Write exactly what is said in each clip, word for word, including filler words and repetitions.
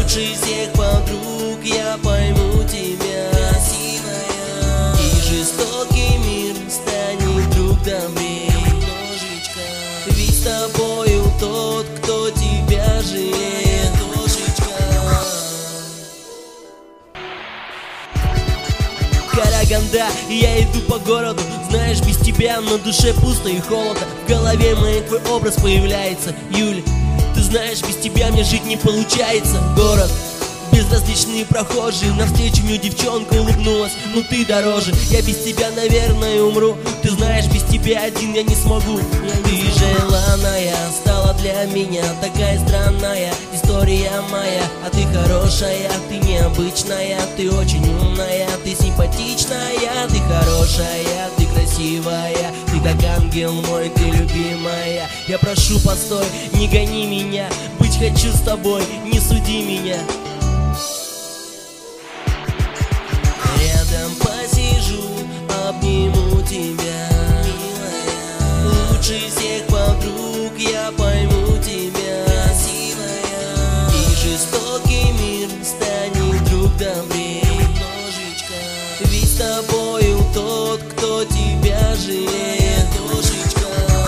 Лучше всех подруг я пойму тебя, красивая. И жестокий мир станет вдруг добрее немножечко. Ведь с тобою тот, кто тебя жалеет, душечка. Караганда, я иду по городу. Знаешь, без тебя на душе пусто и холодно. В голове моей твой образ появляется, Юля. Ты знаешь, без тебя мне жить не получается. Город, безразличные прохожие. Навстречу мне девчонка улыбнулась. Ну ты дороже, я без тебя, наверное, умру. Ты знаешь, без тебя один я не смогу. Ты желанная стала для меня, такая странная история моя. А ты хорошая, ты необычная, ты очень умная, ты симпатичная, ты хорошая, ты красивая, ты как ангел мой, ты любимая. Я прошу, постой, не гони меня, быть хочу с тобой, не суди меня. Рядом посижу, обниму тебя, милая. Лучше всех подруг я пойму тебя, красивая. И жестокий мир станет вдруг добрее немножечко. Ведь с тобою тот, кто тебя жалеет, душечка.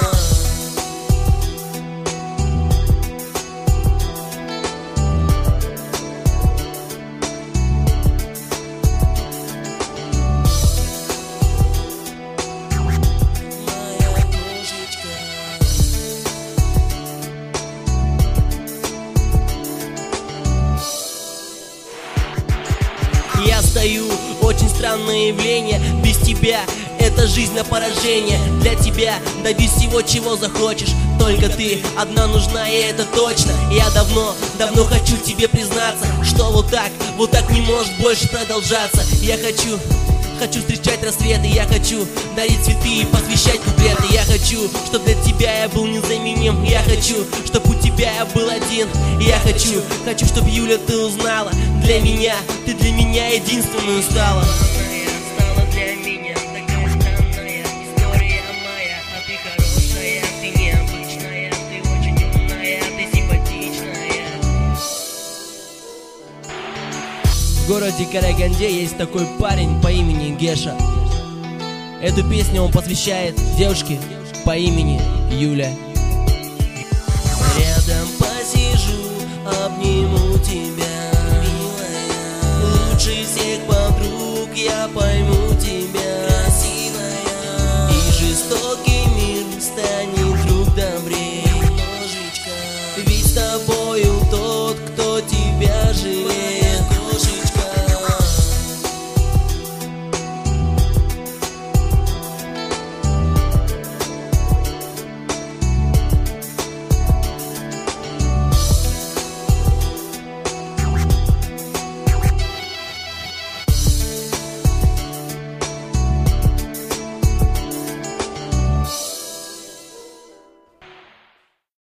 Я стою, очень странное явление. Без тебя это жизнь на поражение. Для тебя добей всего, чего захочешь. Только ты одна нужна, и это точно. Я давно, давно хочу тебе признаться, что вот так, вот так не может больше продолжаться. Я хочу, хочу встречать рассветы. Я хочу дарить цветы и посвящать куплеты. Я хочу, чтобы для тебя я был незаменим. Я хочу, чтобы у тебя я был один. Я хочу, хочу, чтобы, Юля, ты узнала, для меня, ты для меня единственную стала. Стала для меня такая странная история моя. А ты хорошая, ты необычная, ты очень умная, ты симпатичная. В городе Караганде есть такой парень по имени Геша. Эту песню он посвящает девушке по имени Юля. Рядом посижу, обниму тебя, милая. Лучше всех подруг я пойму